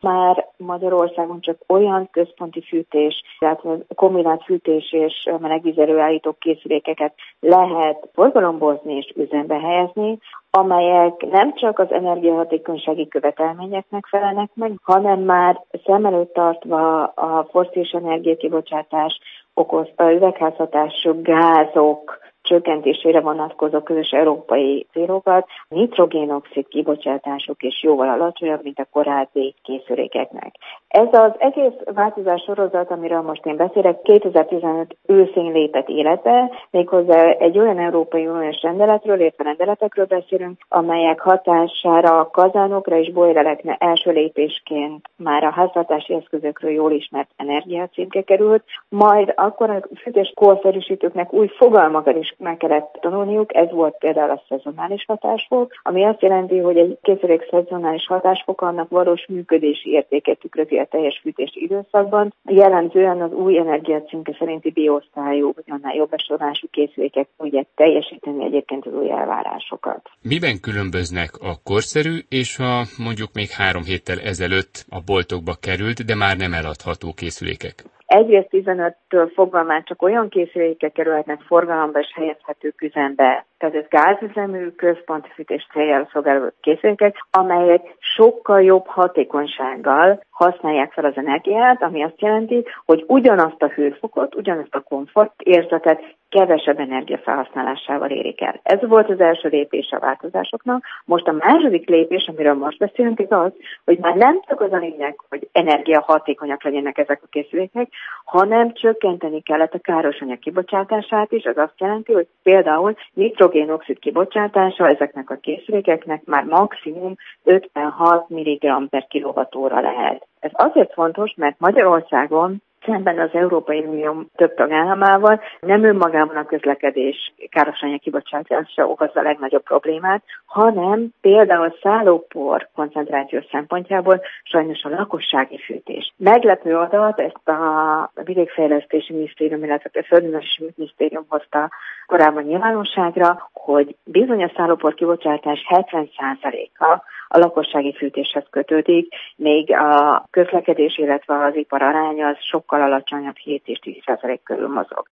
Már Magyarországon csak olyan központi fűtés, tehát kombinált fűtés és melegvíz előállító készülékeket lehet forgalombozni és üzembe helyezni, amelyek nem csak az energiahatékonysági követelményeknek felelnek meg, hanem már szem előtt tartva a fosszilis energiakibocsátás okozta üvegházhatású gázok csökkentésére vonatkozó közös európai célokat, nitrogénoxid kibocsátások is jóval alacsonyabb, mint a korábbi készülékeknek. Ez az egész változás sorozat, amiről most én beszélek, 2015 őszén lépett életbe, méghozzá egy olyan Európai Uniós rendeletről, illetve rendeletekről beszélünk, amelyek hatására a kazánokra és bojlereknek első lépésként már a háztartási eszközökről jól ismert energiacímke került, majd akkor a fűtés korszerűsítőknek új fogalmakat is meg kellett tanulniuk, ez volt például a szezonális hatásfok, ami azt jelenti, hogy egy készülék szezonális hatásfok annak valós működési értéket tükrözi a teljes fűtési időszakban. Jellemzően az új energiacímke szerinti B-osztályú, vagy annál jobb besorolású készülékek tudják teljesíteni egyébként az új elvárásokat. Miben különböznek a korszerű és a mondjuk még 3 héttel ezelőtt a boltokba került, de már nem eladható készülékek? Egyrészt 15-től fogva már csak olyan készülékek kerülhetnek forgalomba és helyezhetők üzembe, tehát ez gázüzemű, központi fűtés céljára szolgáló készülékek, amelyek sokkal jobb hatékonysággal használják fel az energiát, ami azt jelenti, hogy ugyanazt a hőfokot, ugyanazt a komfort érzetet kevesebb energiafelhasználásával érik el. Ez volt az első lépés a változásoknak. Most a második lépés, amiről most beszélünk, ez az, hogy már nem csak az a lényeg, hogy energiahatékonyak legyenek ezek a készülékek, hanem csökkenteni kellett a károsanyag kibocsátását is. Ez azt jelenti, hogy például nitrogénoxid kibocsátása ezeknek a készülékeknek már maximum 56 mg per kWh lehet. Ez azért fontos, mert Magyarországon szemben az Európai Unió több tagállamával nem önmagában a közlekedés károsanyag kibocsátása okozza a legnagyobb problémát, hanem például szállópor koncentrációs szempontjából sajnos a lakossági fűtés. Meglepő adat, ezt a Vidékfejlesztési Minisztérium, illetve a Földművelési Minisztérium hozta korábban nyilvánosságra, hogy bizony a szállópor kibocsátás 70%-a a lakossági fűtéshez kötődik, még a közlekedés, illetve az ipar aránya az sokkal alacsonyabb, 7 és 10% körül mozog.